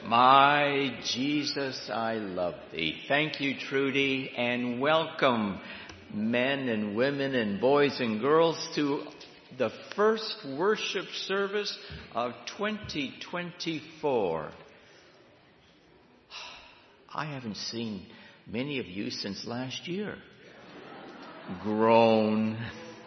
My Jesus, I love thee. Thank you, Trudy, and welcome men and women and boys and girls to the first worship service of 2024. I haven't seen many of you since last year. Groan.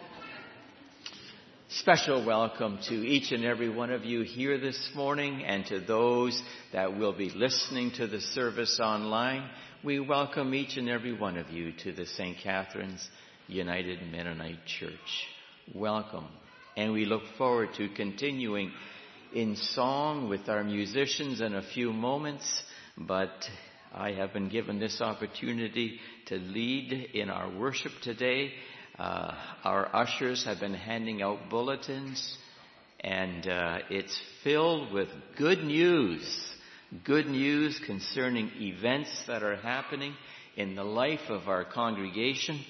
Special welcome to each and every one of you here this morning, and to those that will be listening to the service online. We welcome each and every one of you to the St. Catherine's United Mennonite Church. Welcome. And we look forward to continuing in song with our musicians in a few moments, but I have been given this opportunity to lead in our worship today. Our ushers have been handing out bulletins, and it's filled with good news concerning events that are happening in the life of our congregation.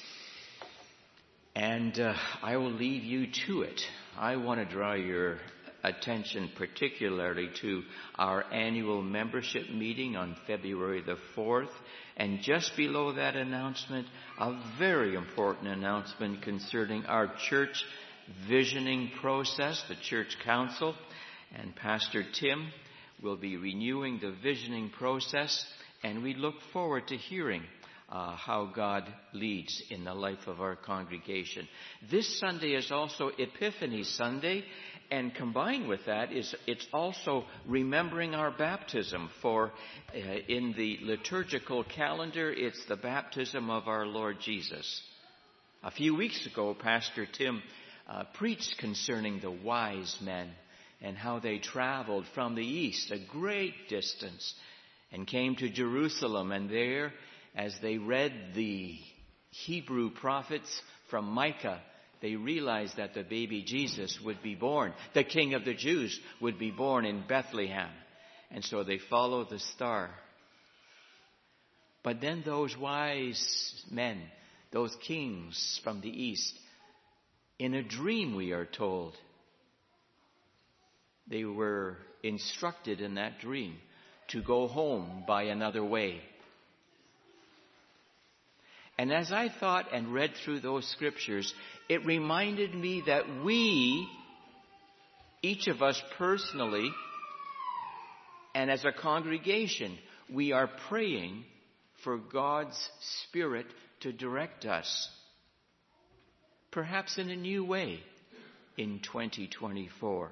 And I will leave you to it. I want to draw your attention particularly to our annual membership meeting on February the 4th. And just below that announcement, a very important announcement concerning our church visioning process. The church council and Pastor Tim will be renewing the visioning process, and we look forward to hearing how God leads in the life of our congregation. This Sunday is also Epiphany Sunday, and combined with that it's also remembering our baptism. For in the liturgical calendar, it's the baptism of our Lord Jesus. A few weeks ago, Pastor Tim preached concerning the wise men and how they traveled from the east a great distance and came to Jerusalem, and there, as they read the Hebrew prophets from Micah, they realized that the baby Jesus would be born. The King of the Jews would be born in Bethlehem. And so they followed the star. But then those wise men, those kings from the east, in a dream, we are told, they were instructed in that dream to go home by another way. And as I thought and read through those scriptures, it reminded me that we, each of us personally, and as a congregation, we are praying for God's Spirit to direct us, perhaps in a new way, in 2024.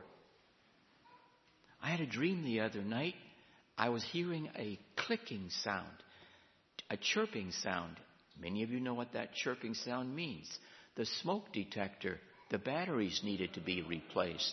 I had a dream the other night. I was hearing a clicking sound, a chirping sound. Many of you know what that chirping sound means. The smoke detector, the batteries needed to be replaced.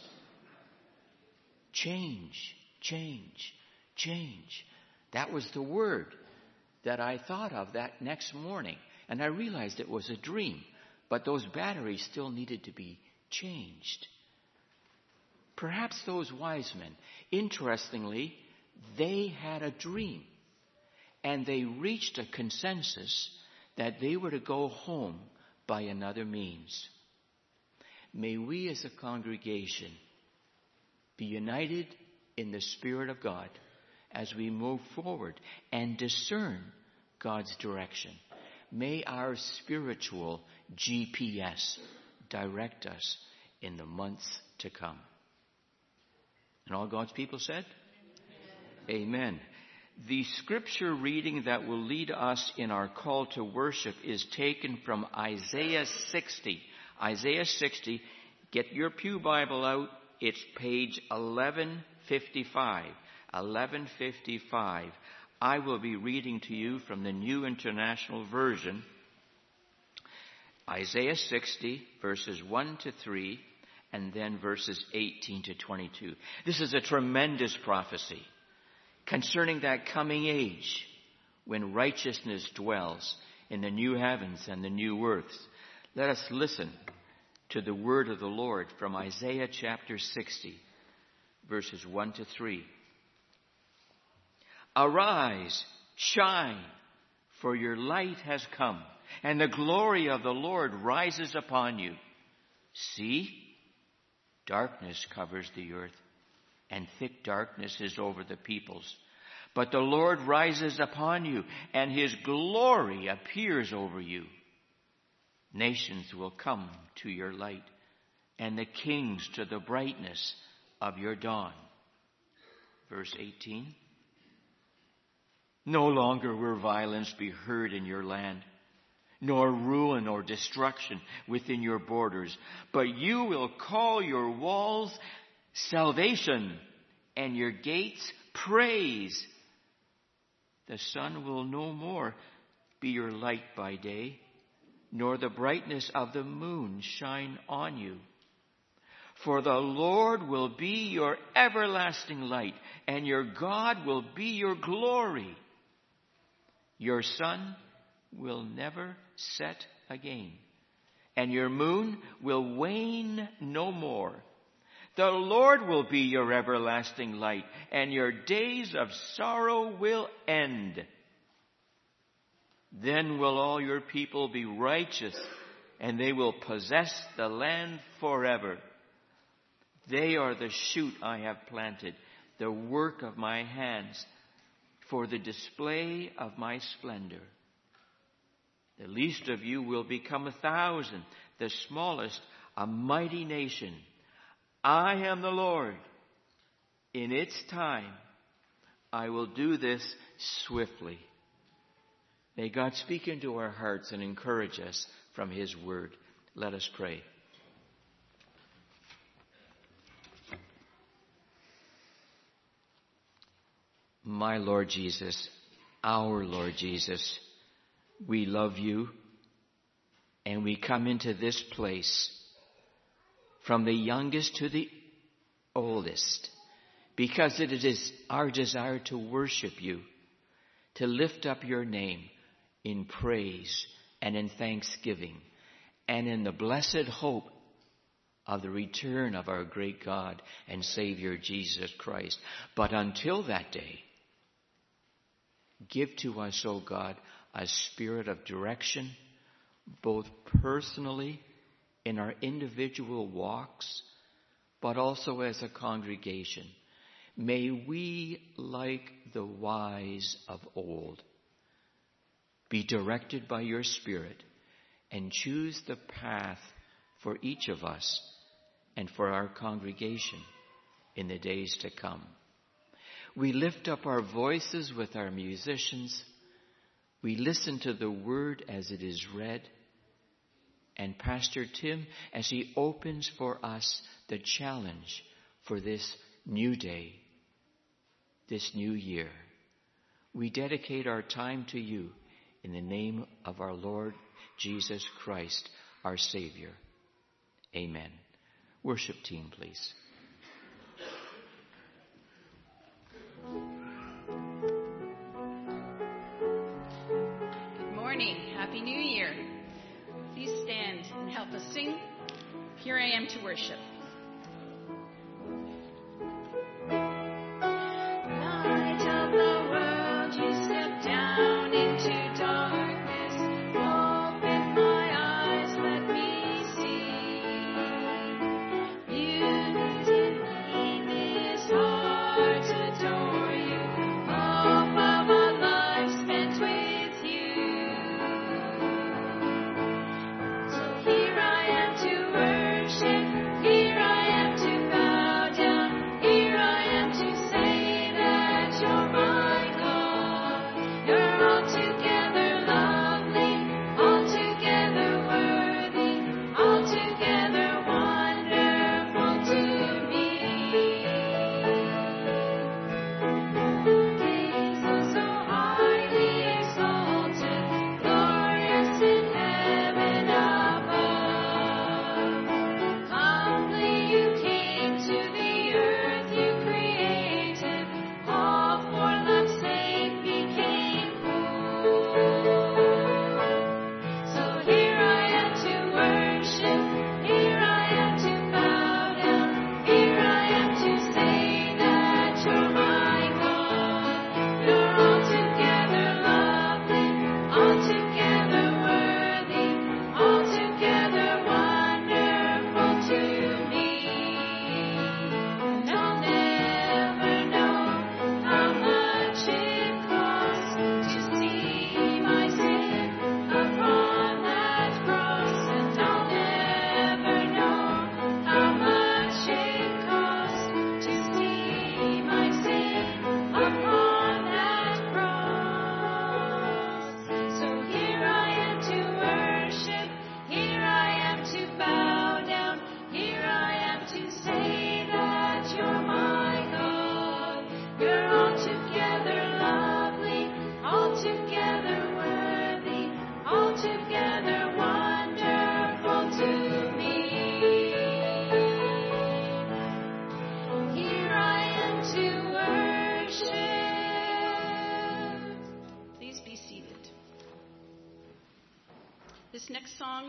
Change, change, change. That was the word that I thought of that next morning. And I realized it was a dream, but those batteries still needed to be changed. Perhaps those wise men, interestingly, they had a dream, and they reached a consensus that they were to go home by another means. May we as a congregation be united in the Spirit of God as we move forward and discern God's direction. May our spiritual GPS direct us in the months to come. And all God's people said? Amen. The scripture reading that will lead us in our call to worship is taken from Isaiah 60. Isaiah 60, get your pew Bible out. It's page 1155. 1155. I will be reading to you from the New International Version. Isaiah 60, verses 1 to 3, and then verses 18 to 22. This is a tremendous prophecy concerning that coming age when righteousness dwells in the new heavens and the new earth. Let us listen to the word of the Lord from Isaiah chapter 60, verses 1 to 3. Arise, shine, for your light has come, and the glory of the Lord rises upon you. See, darkness covers the earth, and thick darkness is over the peoples. But the Lord rises upon you, and his glory appears over you. Nations will come to your light, and the kings to the brightness of your dawn. Verse 18. No longer will violence be heard in your land, nor ruin or destruction within your borders. But you will call your walls salvation, and your gates praise. The sun will no more be your light by day, nor the brightness of the moon shine on you. For the Lord will be your everlasting light, and your God will be your glory. Your sun will never set again, and your moon will wane no more. The Lord will be your everlasting light, and your days of sorrow will end. Then will all your people be righteous, and they will possess the land forever. They are the shoot I have planted, the work of my hands, for the display of my splendor. The least of you will become 1,000, the smallest a mighty nation. I am the Lord. In its time, I will do this swiftly. May God speak into our hearts and encourage us from his word. Let us pray. My Lord Jesus, our Lord Jesus, we love you, and we come into this place from the youngest to the oldest, because it is our desire to worship you, to lift up your name in praise and in thanksgiving, and in the blessed hope of the return of our great God and Savior Jesus Christ. But until that day, give to us, O God, a spirit of direction, both personally in our individual walks, but also as a congregation. May we, like the wise of old, be directed by your Spirit and choose the path for each of us and for our congregation in the days to come. We lift up our voices with our musicians. We listen to the word as it is read. And Pastor Tim, as he opens for us the challenge for this new day, this new year, we dedicate our time to you in the name of our Lord Jesus Christ, our Savior. Amen. Worship team, please. Good morning. Happy New Year. Please stand and help us sing Here I Am to Worship. Light of the world, you step down into darkness. Open my eyes, let me see. Beauty in this heart adore you. Hope of a life spent with you. So here I am to worship. Here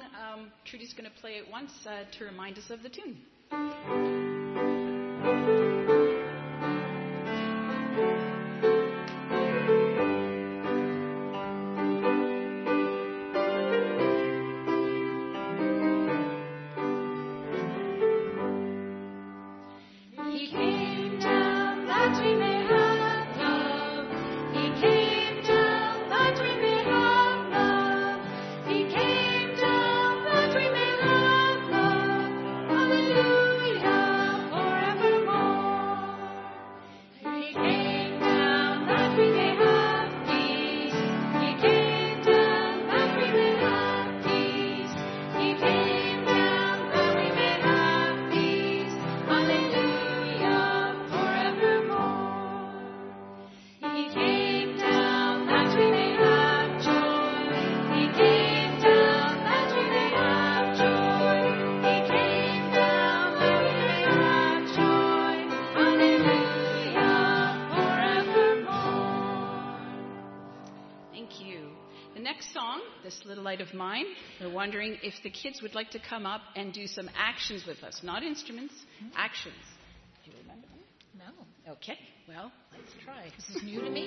Trudy's going to play it once to remind us of the tune. He came down that we may have love. He came down that we may have love. He came down that we may have love. Hallelujah, forevermore. He came down that we may have peace. He came down that we may have peace. He came down that we may have peace. Hallelujah, forevermore. He came down that we may have joy. He came down that we may have joy. He came down that we may have joy. Hallelujah, forevermore. Thank you. The next song, This Little Light of Mine, we're wondering if the kids would like to come up and do some actions with us. Not instruments, actions. Do you remember them? No, Okay, well, let's try. this is new to me.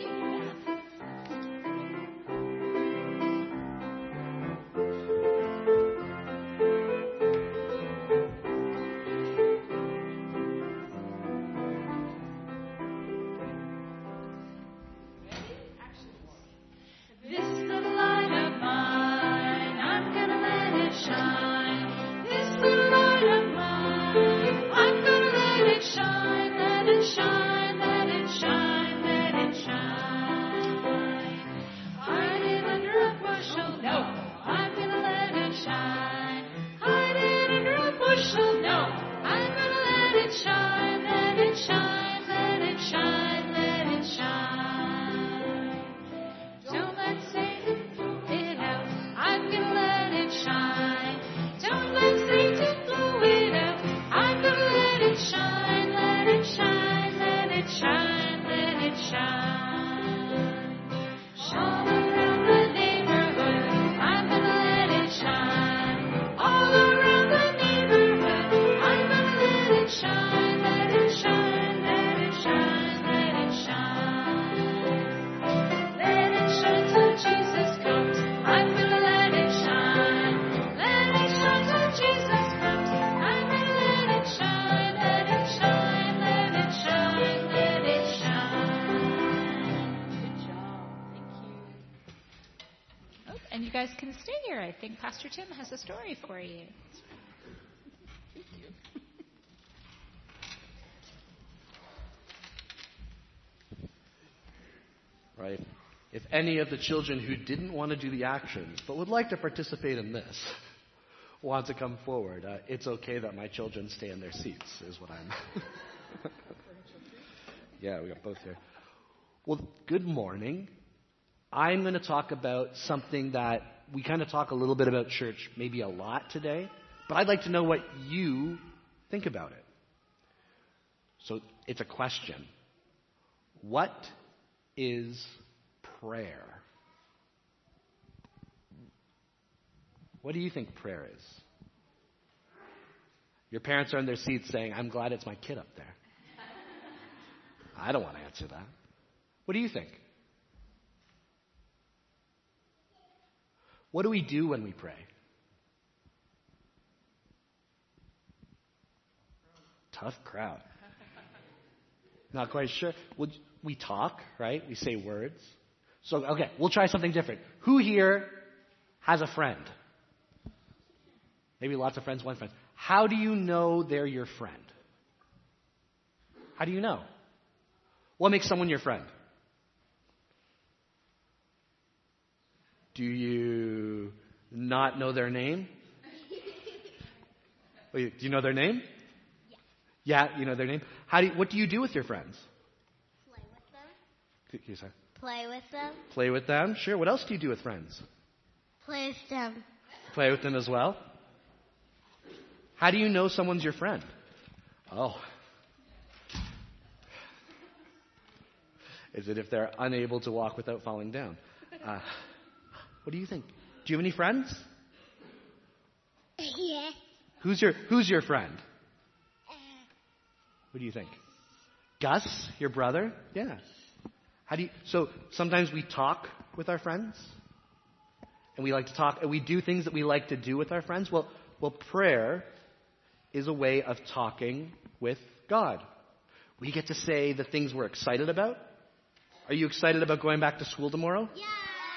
This little light of mine, I'm gonna let it shine. This little light of mine, I'm gonna let it shine, let it shine, let it shine, let it shine. Hide it under a bushel, no, I'm gonna let it shine. Hide it under a bushel, no, I'm gonna let it shine, let it shine, let it shine, let it shine. Don't let Satan blow it out. I'm gonna let it shine. Don't let Satan blow it out. I'm gonna let it shine, let it shine, let it shine, let it shine. All around the neighborhood, I'm gonna let it shine. All around the neighborhood, I'm gonna let it shine, let it shine, let it shine, let it shine. Let it shine till Jesus comes. I'm gonna let it shine. Let it shine till Jesus comes. I'm gonna let it shine. Let it shine. Let it shine. Let it shine. Good job. Thank you. Oh, and you guys can stay here. I think Pastor Tim has a story for you. Right? If any of the children who didn't want to do the actions but would like to participate in this want to come forward, it's okay that my children stay in their seats, is what I'm. Yeah, we got both here. Well, good morning. I'm going to talk about something that we kind of talk a little bit about church, maybe a lot today, but I'd like to know what you think about it. So it's a question. What is prayer? What do you think prayer is? Your parents are in their seats saying, I'm glad it's my kid up there. I don't want to answer that. What do you think? What do we do when we pray? Tough crowd. Not quite sure. We talk, right? We say words. So, okay, we'll try something different. Who here has a friend? Maybe lots of friends, one friend. How do you know they're your friend? How do you know? What makes someone your friend? Do you not know their name? Wait, do you know their name? Yeah, you know their name. What do you do with your friends? Play with them. You say? Play with them. Play with them? Sure. What else do you do with friends? Play with them. Play with them as well? How do you know someone's your friend? Oh. Is it if they're unable to walk without falling down? What do you think? Do you have any friends? Yeah. Who's your friend? Who do you think? Gus, your brother? Yeah. So sometimes we talk with our friends, and we like to talk, and we do things that we like to do with our friends. Well, prayer is a way of talking with God. We get to say the things we're excited about. Are you excited about going back to school tomorrow? Yeah.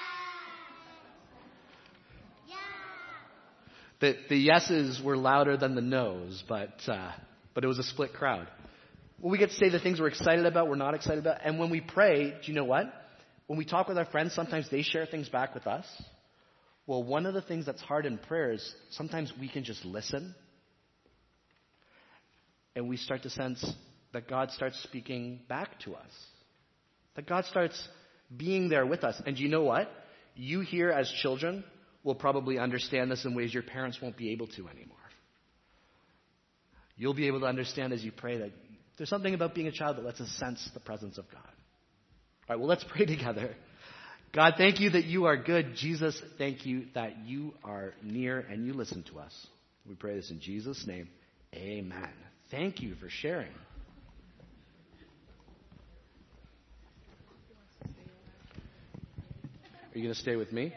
The yeses were louder than the no's, but it was a split crowd. Well, we get to say the things we're excited about, we're not excited about. And when we pray, do you know what? When we talk with our friends, sometimes they share things back with us. Well, one of the things that's hard in prayer is sometimes we can just listen. And we start to sense that God starts speaking back to us. That God starts being there with us. And do you know what? You here as children will probably understand this in ways your parents won't be able to anymore. You'll be able to understand as you pray that there's something about being a child that lets us sense the presence of God. All right, well, let's pray together. God, thank you that you are good. Jesus, thank you that you are near and you listen to us. We pray this in Jesus' name. Amen. Thank you for sharing. Are you going to stay with me?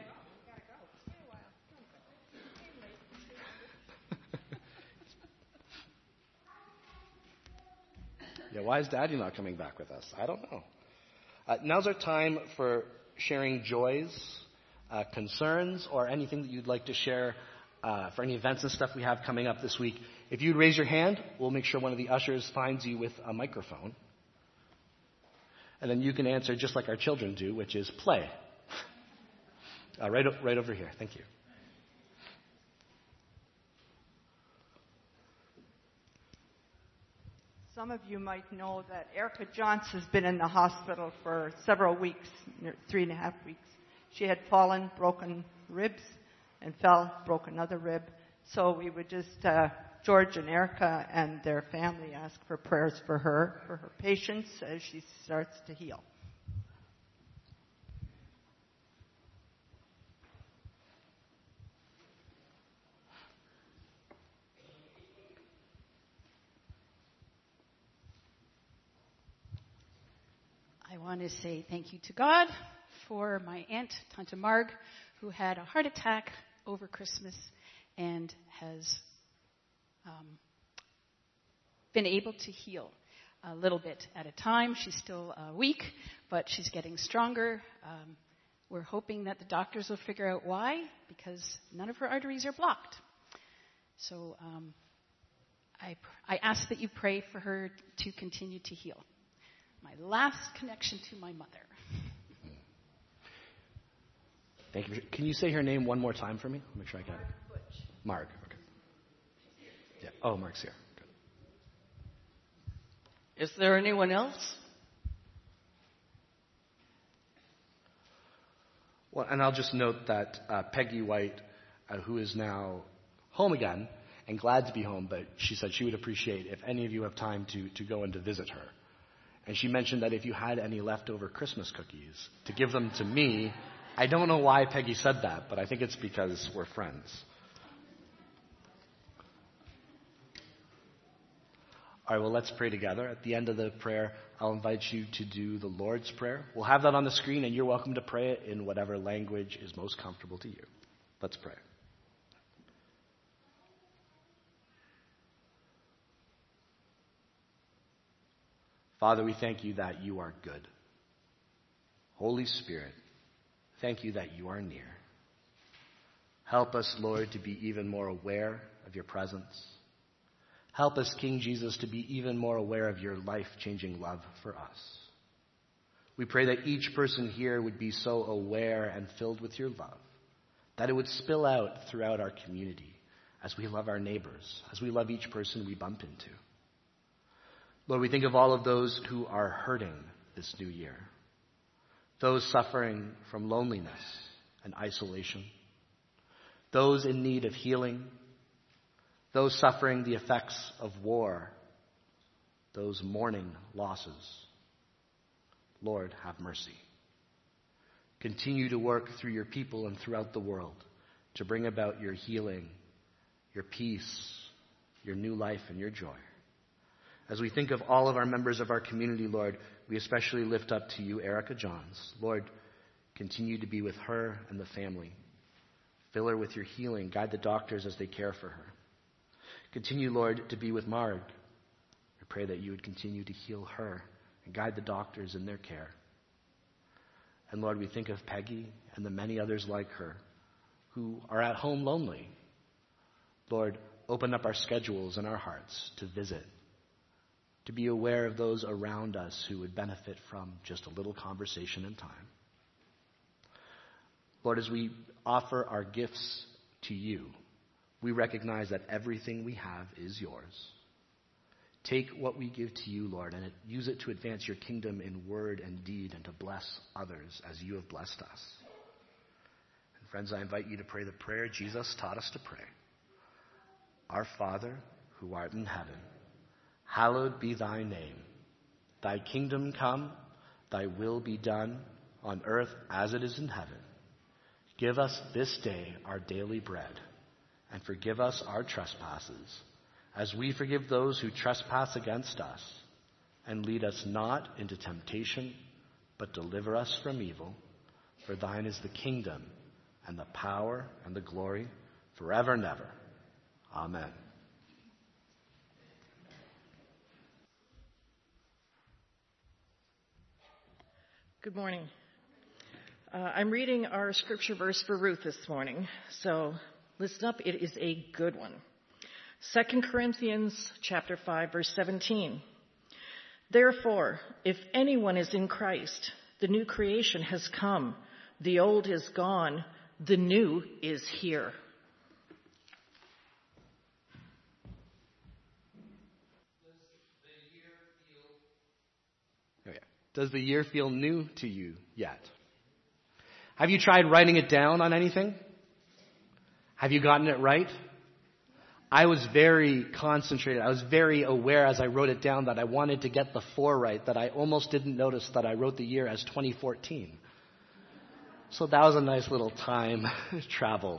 Yeah, why is Daddy not coming back with us? I don't know. Now's our time for sharing joys, concerns, or anything that you'd like to share for any events and stuff we have coming up this week. If you'd raise your hand, we'll make sure one of the ushers finds you with a microphone. And then you can answer just like our children do, which is play. Right over here. Thank you. Some of you might know that Erica Johnson has been in the hospital for several weeks, 3.5 weeks. She had fallen, broken ribs, and broke another rib. So we would just, George and Erica and their family ask for prayers for her patience as she starts to heal. I want to say thank you to God for my aunt, Tante Marg, who had a heart attack over Christmas and has been able to heal a little bit at a time. She's still weak, but she's getting stronger. We're hoping that the doctors will figure out why, because none of her arteries are blocked. So I ask that you pray for her to continue to heal. My last connection to my mother. Thank you. Can you say her name one more time for me? I'll make sure I got it. Marg. Okay. Yeah. Oh, Marg's here. Good. Is there anyone else? Well, and I'll just note that Peggy White, who is now home again and glad to be home, but she said she would appreciate if any of you have time to go and to visit her. And she mentioned that if you had any leftover Christmas cookies, to give them to me. I don't know why Peggy said that, but I think it's because we're friends. All right, well, let's pray together. At the end of the prayer, I'll invite you to do the Lord's Prayer. We'll have that on the screen, and you're welcome to pray it in whatever language is most comfortable to you. Let's pray. Father, we thank you that you are good. Holy Spirit, thank you that you are near. Help us, Lord, to be even more aware of your presence. Help us, King Jesus, to be even more aware of your life-changing love for us. We pray that each person here would be so aware and filled with your love, that it would spill out throughout our community as we love our neighbors, as we love each person we bump into. Lord, we think of all of those who are hurting this new year, those suffering from loneliness and isolation, those in need of healing, those suffering the effects of war, those mourning losses. Lord, have mercy. Continue to work through your people and throughout the world to bring about your healing, your peace, your new life, and your joy. As we think of all of our members of our community, Lord, we especially lift up to you Erica Johns. Lord, continue to be with her and the family. Fill her with your healing. Guide the doctors as they care for her. Continue, Lord, to be with Marg. I pray that you would continue to heal her and guide the doctors in their care. And Lord, we think of Peggy and the many others like her who are at home lonely. Lord, open up our schedules and our hearts to visit, to be aware of those around us who would benefit from just a little conversation and time. Lord, as we offer our gifts to you, we recognize that everything we have is yours. Take what we give to you, Lord, and use it to advance your kingdom in word and deed and to bless others as you have blessed us. And friends, I invite you to pray the prayer Jesus taught us to pray. Our Father, who art in heaven, hallowed be thy name. Thy kingdom come, thy will be done on earth as it is in heaven. Give us this day our daily bread, and forgive us our trespasses, as we forgive those who trespass against us. And lead us not into temptation, but deliver us from evil. For thine is the kingdom, and the power, and the glory, forever and ever. Amen. Good morning. I'm reading our scripture verse for Ruth this morning, so listen up. It is a good one. 2 Corinthians chapter 5, verse 17. Therefore, if anyone is in Christ, the new creation has come. The old is gone. The new is here. Does the year feel new to you yet? Have you tried writing it down on anything? Have you gotten it right? I was very concentrated. I was very aware as I wrote it down that I wanted to get the 4 right, that I almost didn't notice that I wrote the year as 2014. So that was a nice little time travel.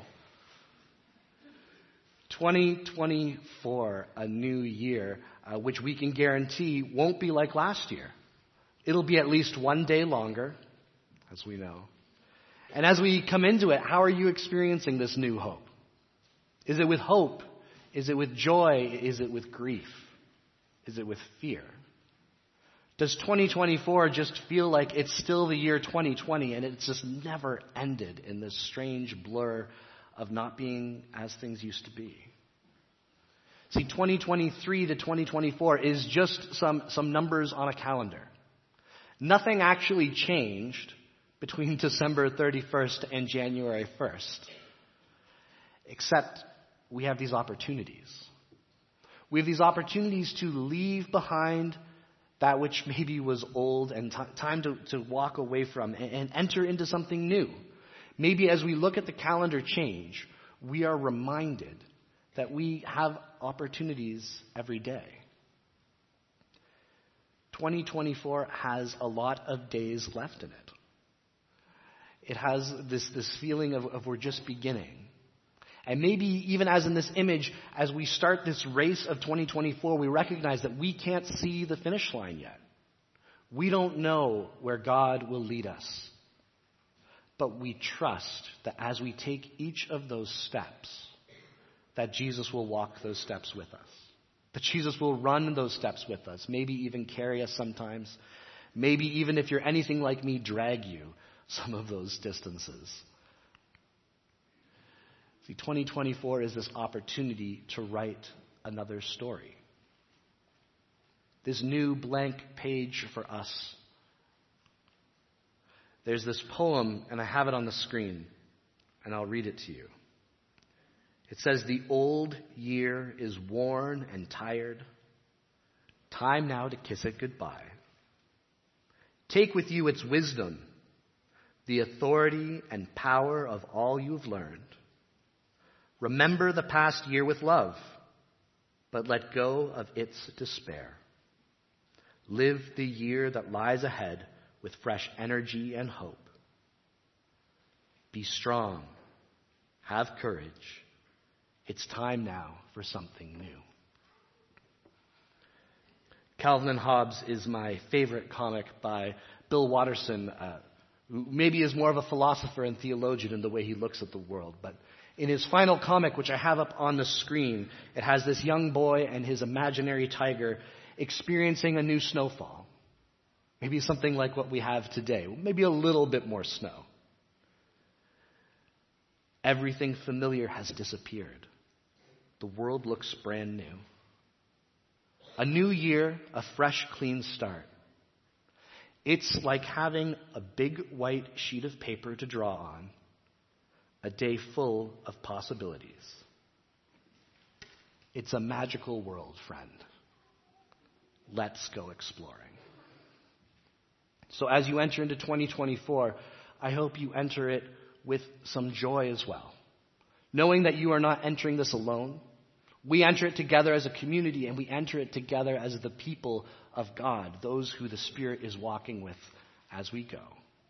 2024, a new year, which we can guarantee won't be like last year. It'll be at least one day longer, as we know. And as we come into it, how are you experiencing this new hope? Is it with hope? Is it with joy? Is it with grief? Is it with fear? Does 2024 just feel like it's still the year 2020 and it's just never ended in this strange blur of not being as things used to be? See, 2023 to 2024 is just some numbers on a calendar. Nothing actually changed between December 31st and January 1st, except we have these opportunities. We have these opportunities to leave behind that which maybe was old and time to walk away from and enter into something new. Maybe as we look at the calendar change, we are reminded that we have opportunities every day. 2024 has a lot of days left in it. It has this feeling of we're just beginning. And maybe even as in this image, as we start this race of 2024, we recognize that we can't see the finish line yet. We don't know where God will lead us. But we trust that as we take each of those steps, that Jesus will walk those steps with us. That Jesus will run those steps with us, maybe even carry us sometimes. Maybe even if you're anything like me, drag you some of those distances. See, 2024 is this opportunity to write another story. This new blank page for us. There's this poem, and I have it on the screen, and I'll read it to you. It says, "The old year is worn and tired. Time now to kiss it goodbye. Take with you its wisdom, the authority and power of all you've learned. Remember the past year with love, but let go of its despair. Live the year that lies ahead with fresh energy and hope. Be strong, have courage, It's time now for something new. Calvin and Hobbes is my favorite comic by Bill Watterson, who maybe is more of a philosopher and theologian in the way he looks at the world. But in his final comic, which I have up on the screen, it has this young boy and his imaginary tiger experiencing a new snowfall. Maybe something like what we have today, maybe a little bit more snow. Everything familiar has disappeared. The world looks brand new. A new year, a fresh, clean start. It's like having a big white sheet of paper to draw on, a day full of possibilities. It's a magical world, friend. Let's go exploring. So as you enter into 2024, I hope you enter it with some joy as well, knowing that you are not entering this alone. We enter it together as a community, and we enter it together as the people of God, those who the Spirit is walking with as we go.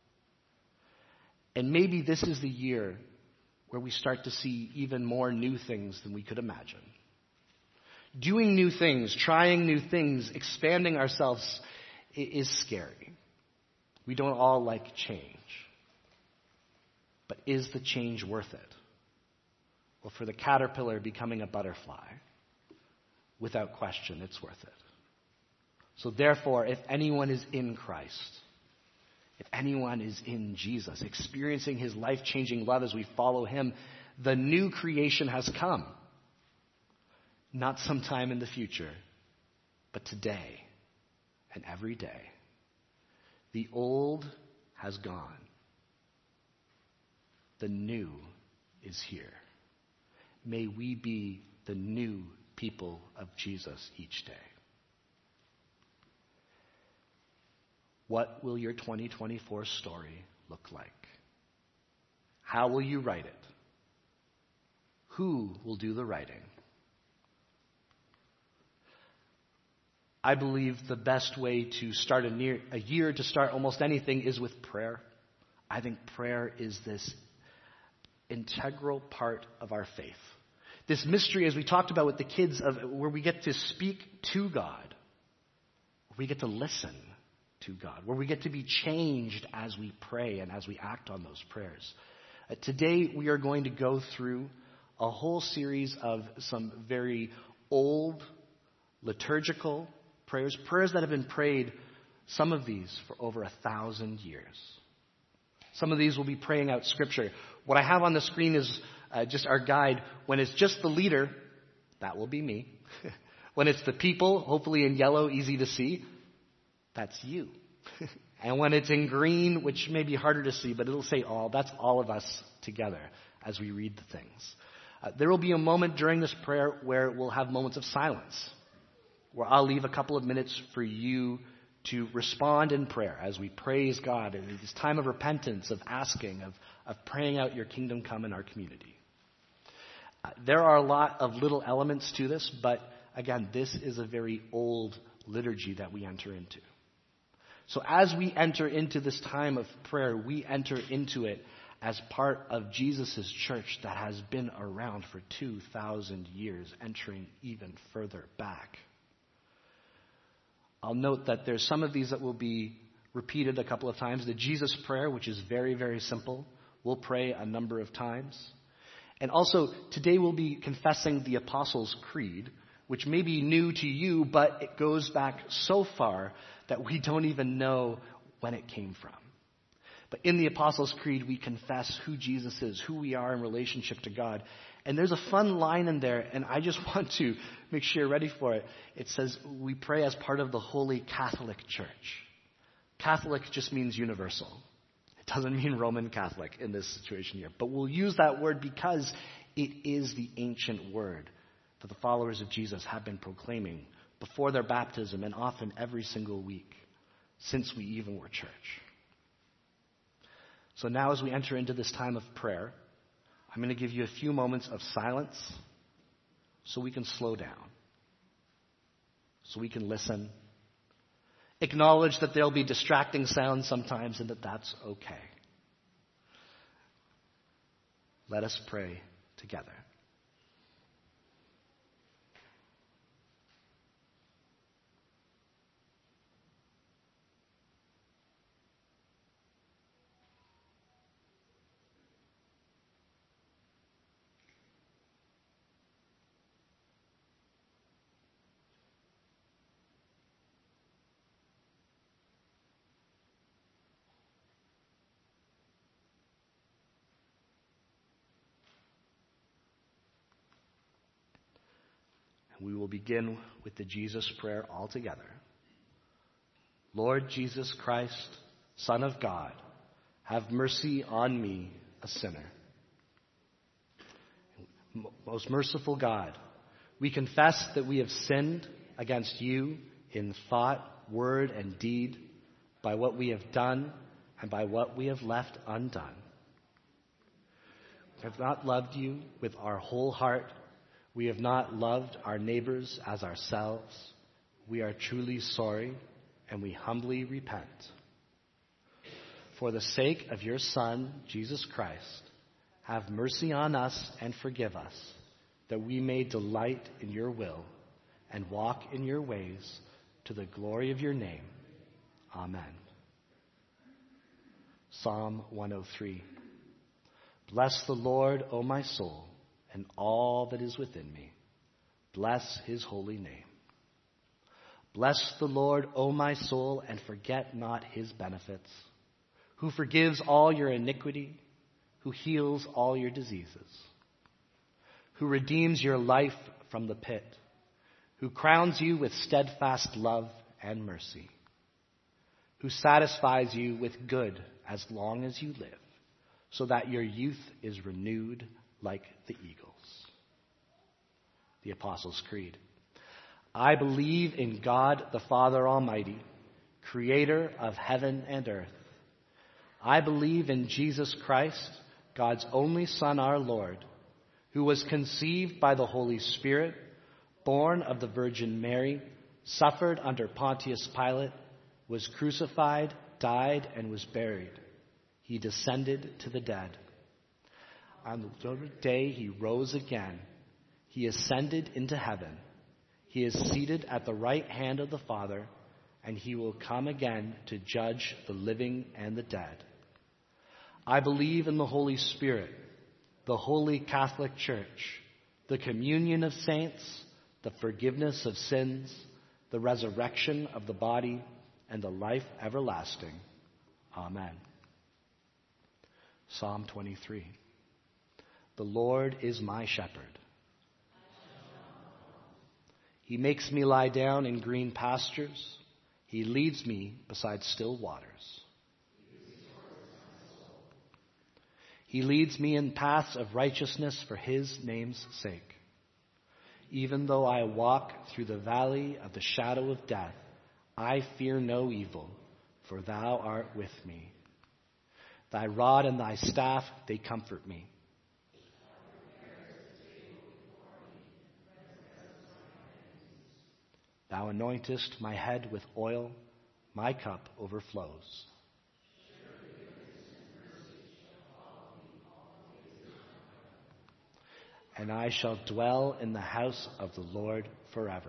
And maybe this is the year where we start to see even more new things than we could imagine. Doing new things, trying new things, expanding ourselves is scary. We don't all like change. But is the change worth it? Well, for the caterpillar becoming a butterfly, without question, it's worth it. So therefore, if anyone is in Christ, if anyone is in Jesus, experiencing his life-changing love as we follow him, the new creation has come. Not sometime in the future, but today and every day. The old has gone. The new is here. May we be the new people of Jesus each day. What will your 2024 story look like? How will you write it? Who will do the writing? I believe the best way to start a year, to start almost anything, is with prayer. I think prayer is this integral part of our faith. This mystery, as we talked about with the kids, of where we get to speak to God, where we get to listen to God, where we get to be changed as we pray and as we act on those prayers. Today we are going to go through a whole series of some very old liturgical prayers, prayers that have been prayed, some of these for over 1,000 years. Some of these will be praying out Scripture. What I have on the screen is just our guide. When it's just the leader, that will be me. When it's the people, hopefully in yellow, easy to see, that's you. And when it's in green, which may be harder to see, but it'll say all, that's all of us together as we read the things. There will be a moment during this prayer where we'll have moments of silence, where I'll leave a couple of minutes for you to respond in prayer as we praise God in this time of repentance, of asking, of praying out your kingdom come in our community. There are a lot of little elements to this, but again, this is a very old liturgy that we enter into. So as we enter into this time of prayer, we enter into it as part of Jesus' church that has been around for 2,000 years, entering even further back. I'll note that there's some of these that will be repeated a couple of times. The Jesus prayer, which is very, very simple, we'll pray a number of times. And also, today we'll be confessing the Apostles' Creed, which may be new to you, but it goes back so far that we don't even know when it came from. But in the Apostles' Creed, we confess who Jesus is, who we are in relationship to God. And there's a fun line in there, and I just want to make sure you're ready for it. It says, we pray as part of the Holy Catholic Church. Catholic just means universal. It doesn't mean Roman Catholic in this situation here. But we'll use that word because it is the ancient word that the followers of Jesus have been proclaiming before their baptism and often every single week since we even were church. So now as we enter into this time of prayer, I'm going to give you a few moments of silence so we can slow down, so we can listen, acknowledge that there'll be distracting sounds sometimes and that that's okay. Let us pray together. And we will begin with the Jesus prayer all together. Lord Jesus Christ, Son of God, have mercy on me, a sinner. Most merciful God, we confess that we have sinned against you in thought, word, and deed, by what we have done and by what we have left undone. We have not loved you with our whole heart. We have not loved our neighbors as ourselves. We are truly sorry, and we humbly repent. For the sake of your Son, Jesus Christ, have mercy on us and forgive us, that we may delight in your will and walk in your ways to the glory of your name. Amen. Psalm 103. Bless the Lord, O my soul, and all that is within me. Bless his holy name. Bless the Lord, O my soul, and forget not his benefits, who forgives all your iniquity, who heals all your diseases, who redeems your life from the pit, who crowns you with steadfast love and mercy, who satisfies you with good as long as you live, so that your youth is renewed like the eagles. The Apostles' Creed. I believe in God the Father Almighty, creator of heaven and earth. I believe in Jesus Christ, God's only Son, our Lord, who was conceived by the Holy Spirit, born of the Virgin Mary, suffered under Pontius Pilate, was crucified, died, and was buried. He descended to the dead. On the third day he rose again. He ascended into heaven. He is seated at the right hand of the Father, and he will come again to judge the living and the dead. I believe in the Holy Spirit, the Holy Catholic Church, the communion of saints, the forgiveness of sins, the resurrection of the body, and the life everlasting. Amen. Psalm 23. The Lord is my shepherd. He makes me lie down in green pastures. He leads me beside still waters. He leads me in paths of righteousness for his name's sake. Even though I walk through the valley of the shadow of death, I fear no evil, for thou art with me. Thy rod and thy staff, they comfort me. Thou anointest my head with oil, my cup overflows. And I shall dwell in the house of the Lord forever.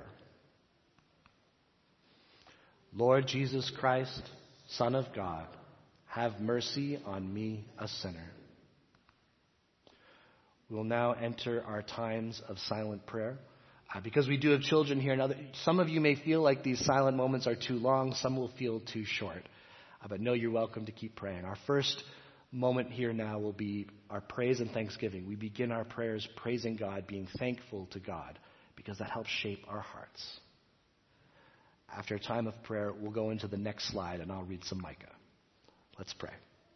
Lord Jesus Christ, Son of God, have mercy on me, a sinner. We will now enter our times of silent prayer. Because we do have children here, some of you may feel like these silent moments are too long, some will feel too short. But know you're welcome to keep praying. Our first moment here now will be our praise and thanksgiving. We begin our prayers praising God, being thankful to God, because that helps shape our hearts. After a time of prayer, we'll go into the next slide and I'll read some Micah. Let's pray.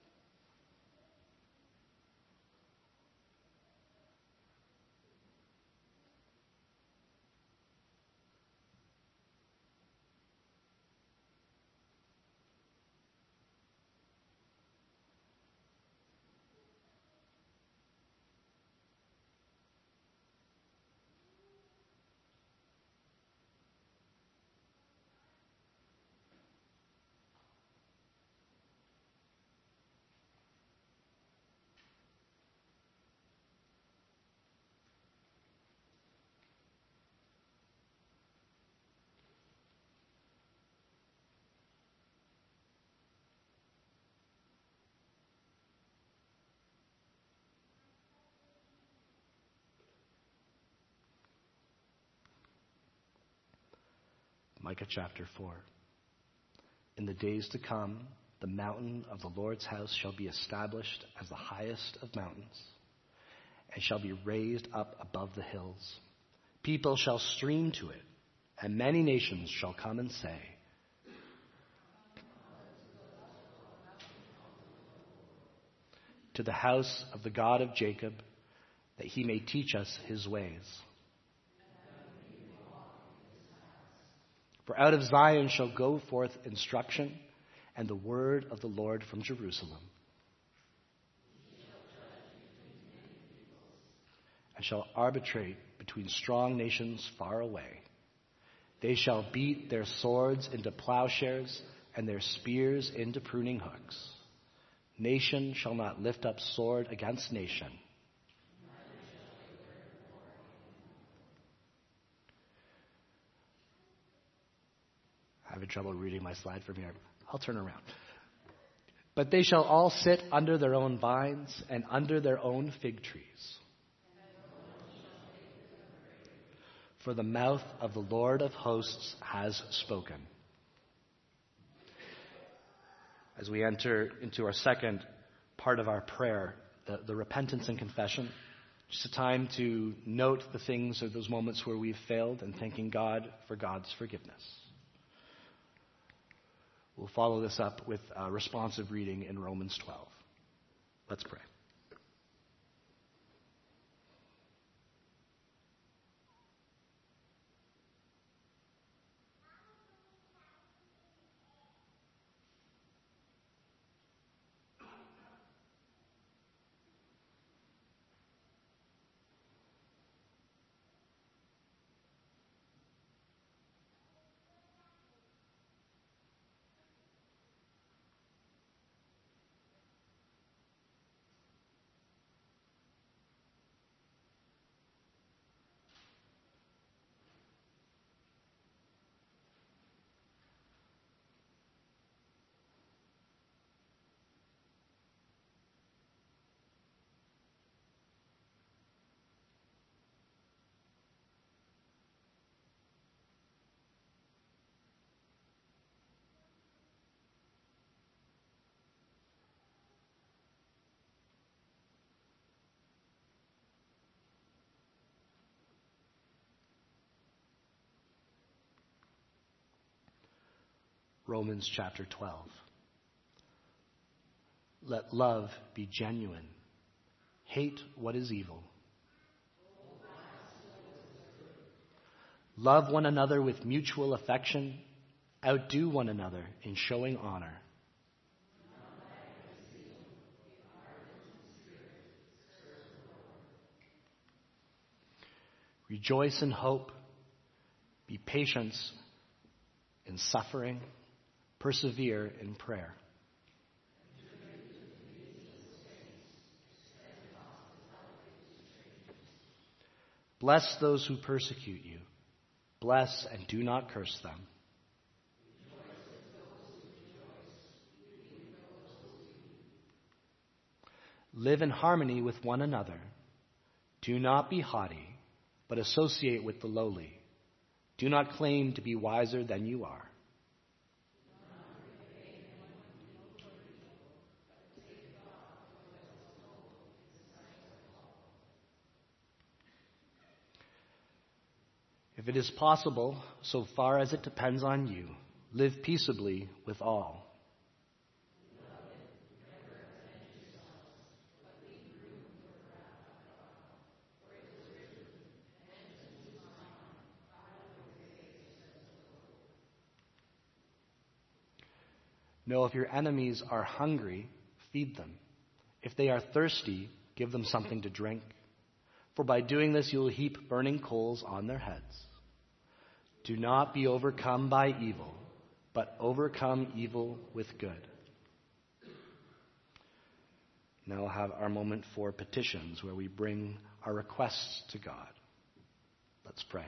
Micah chapter 4. In the days to come, the mountain of the Lord's house shall be established as the highest of mountains, and shall be raised up above the hills, People shall stream to it, and many nations shall come and say, to the house of the God of Jacob, that he may teach us his ways. For out of Zion shall go forth instruction, and the word of the Lord from Jerusalem. And shall arbitrate between strong nations far away. They shall beat their swords into plowshares, and their spears into pruning hooks. Nation shall not lift up sword against nation. Having trouble reading my slide from here. I'll turn around. But they shall all sit under their own vines and under their own fig trees. For the mouth of the Lord of hosts has spoken. As we enter into our second part of our prayer, the repentance and confession, just a time to note the things or those moments where we've failed and thanking God for God's forgiveness. We'll follow this up with a responsive reading in Romans 12. Let's pray. Romans chapter 12. Let love be genuine. Hate what is evil. Love one another with mutual affection. Outdo one another in showing honor. Rejoice in hope. Be patient in suffering. Persevere in prayer. Bless those who persecute you. Bless and do not curse them. Live in harmony with one another. Do not be haughty, but associate with the lowly. Do not claim to be wiser than you are. If it is possible, so far as it depends on you, live peaceably with all. No, if your enemies are hungry, feed them. If they are thirsty, give them something to drink. For by doing this, you will heap burning coals on their heads. Do not be overcome by evil, but overcome evil with good. Now we'll have our moment for petitions, where we bring our requests to God. Let's pray.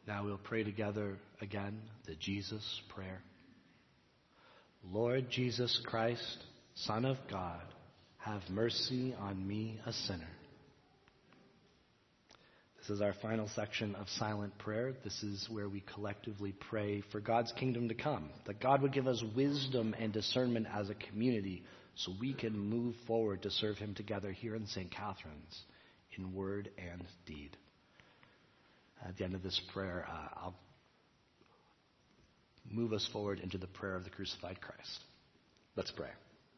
Now we'll pray together again the Jesus prayer. Lord Jesus Christ, Son of God, have mercy on me, a sinner. This is our final section of silent prayer. This is where we collectively pray for God's kingdom to come, that God would give us wisdom and discernment as a community so we can move forward to serve him together here in St. Catherine's in word and deed. At the end of this prayer, I'll move us forward into the prayer of the crucified Christ. Let's pray.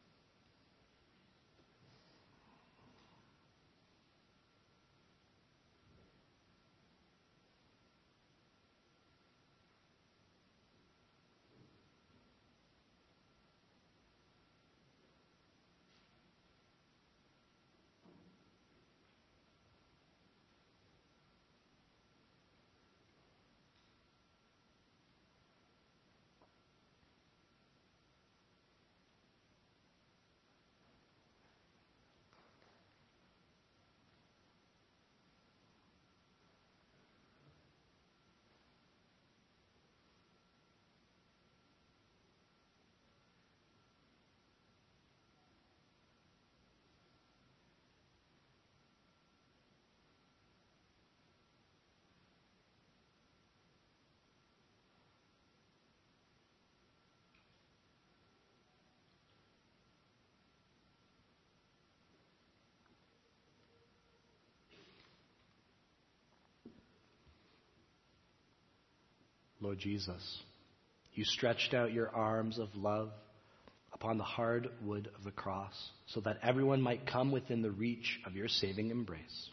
Lord Jesus, you stretched out your arms of love upon the hard wood of the cross so that everyone might come within the reach of your saving embrace.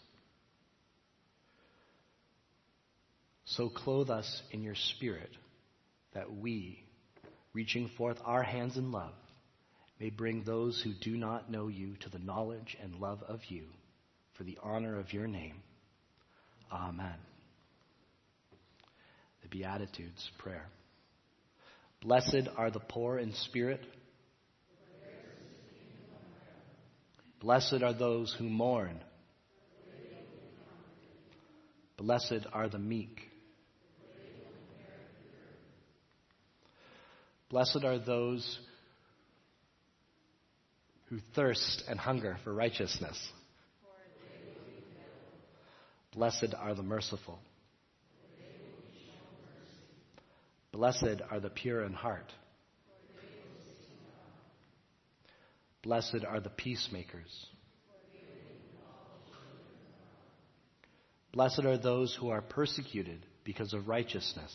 So clothe us in your Spirit that we, reaching forth our hands in love, may bring those who do not know you to the knowledge and love of you for the honor of your name. Amen. The Beatitudes prayer. Blessed are the poor in spirit. Blessed are those who mourn. Blessed are the meek. Blessed are those who thirst and hunger for righteousness. Blessed are the merciful. Blessed are the pure in heart. Blessed are the peacemakers. Blessed are those who are persecuted because of righteousness.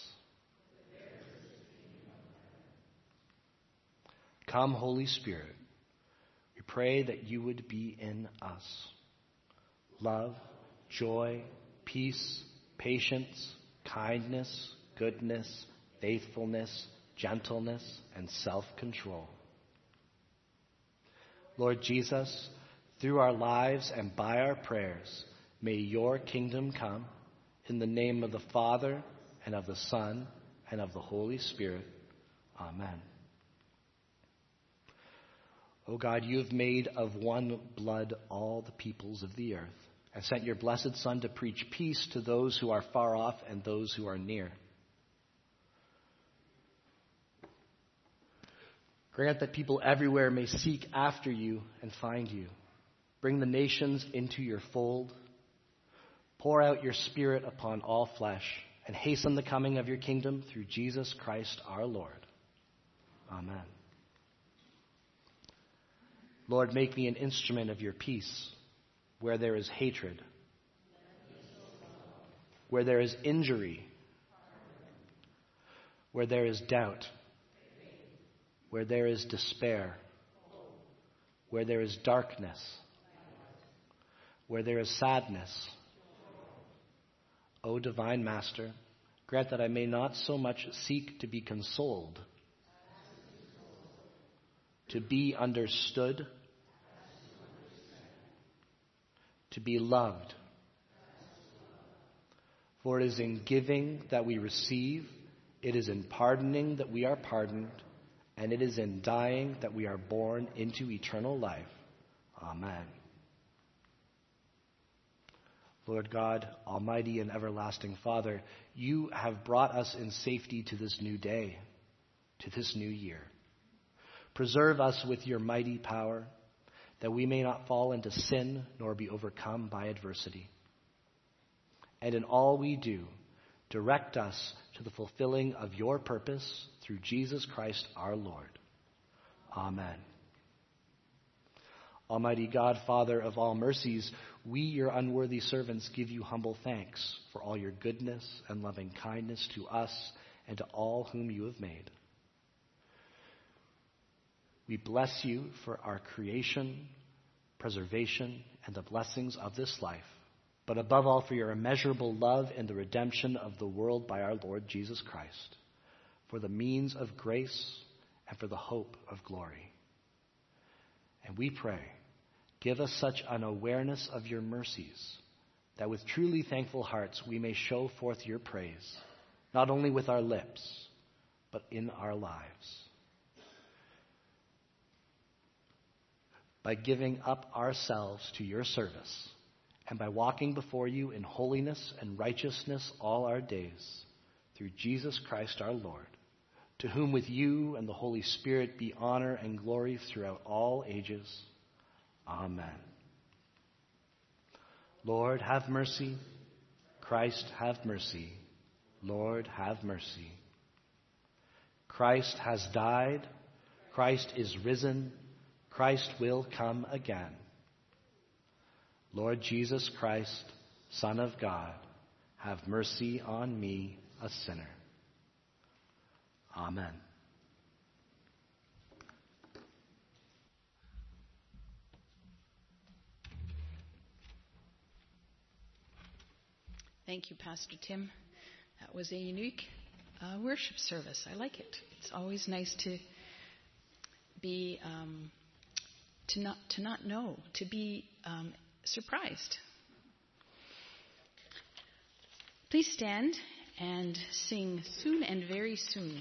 Come, Holy Spirit, we pray that you would be in us. Love, joy, peace, patience, kindness, goodness, faithfulness, gentleness, and self-control. Lord Jesus, through our lives and by our prayers, may your kingdom come in the name of the Father and of the Son and of the Holy Spirit. Amen. O God, you have made of one blood all the peoples of the earth and sent your blessed Son to preach peace to those who are far off and those who are near. Grant that people everywhere may seek after you and find you. Bring the nations into your fold. Pour out your Spirit upon all flesh and hasten the coming of your kingdom through Jesus Christ our Lord. Amen. Lord, make me an instrument of your peace where there is hatred, where there is injury, where there is doubt, where there is despair, where there is darkness, where there is sadness. O divine Master, grant that I may not so much seek to be consoled, to be understood, to be loved. For it is in giving that we receive, it is in pardoning that we are pardoned, and it is in dying that we are born into eternal life. Amen. Lord God, Almighty and everlasting Father, you have brought us in safety to this new day, to this new year. Preserve us with your mighty power, that we may not fall into sin nor be overcome by adversity. And in all we do, direct us to the fulfilling of your purpose through Jesus Christ our Lord. Amen. Almighty God, Father of all mercies, we, your unworthy servants, give you humble thanks for all your goodness and loving kindness to us and to all whom you have made. We bless you for our creation, preservation, and the blessings of this life, but above all for your immeasurable love and the redemption of the world by our Lord Jesus Christ, for the means of grace and for the hope of glory. And we pray, give us such an awareness of your mercies that with truly thankful hearts we may show forth your praise, not only with our lips, but in our lives. By giving up ourselves to your service and by walking before you in holiness and righteousness all our days, through Jesus Christ our Lord, to whom with you and the Holy Spirit be honor and glory throughout all ages. Amen. Lord, have mercy. Christ, have mercy. Lord, have mercy. Christ has died. Christ is risen. Christ will come again. Lord Jesus Christ, Son of God, have mercy on me, a sinner. Amen. Thank you, Pastor Tim. That was a unique worship service. I like it. It's always nice to be to not know, to be surprised. Please stand and sing Soon and Very Soon.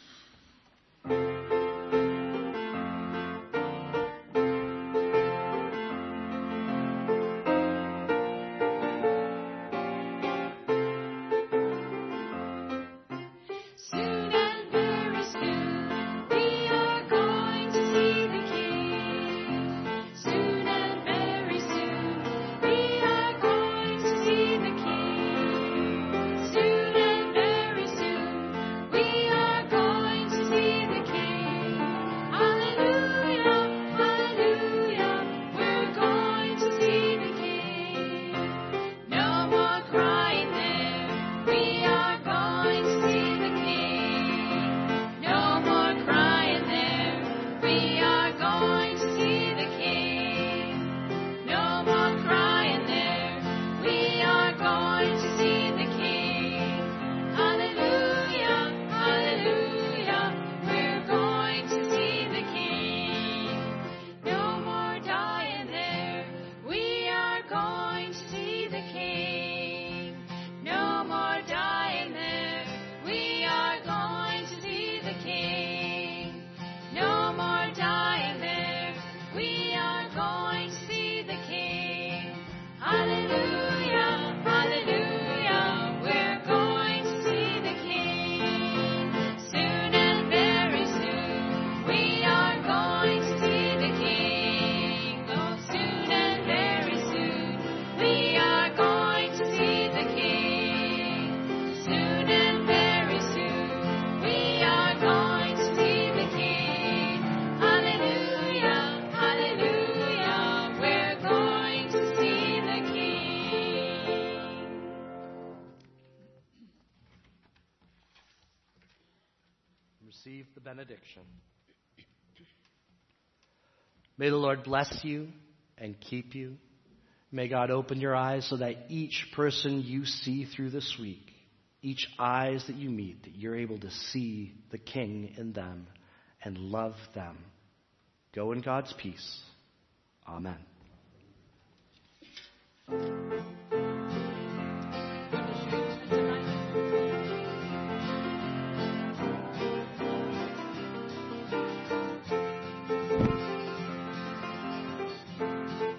Receive the benediction. May the Lord bless you and keep you. May God open your eyes so that each person you see through this week, each eyes that you meet, that you're able to see the King in them and love them. Go in God's peace. Amen.